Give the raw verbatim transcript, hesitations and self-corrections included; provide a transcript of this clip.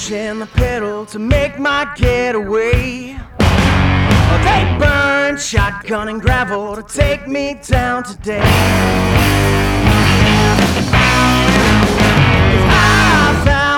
pushing the pedal to make my getaway. They burned shotgun and gravel to take me down today.